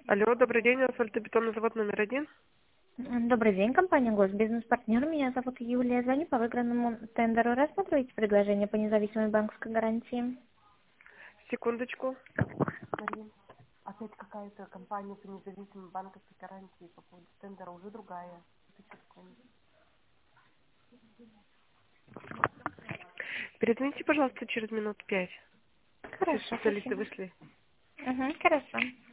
Алло, добрый день, асфальтобетонный завод номер 1. Добрый день, компания Госбизнес-партнер. Меня зовут Юлия. Звоню по выигранному тендеру. Рассматриваете предложение по независимой банковской гарантии? Секундочку. Марин, опять какая-то компания по независимой банковской гарантии по поводу тендера, уже другая. Секунду. Перезвоните, пожалуйста, через минут 5. Все Хорошо, специалисты спасибо. вышли. Хорошо.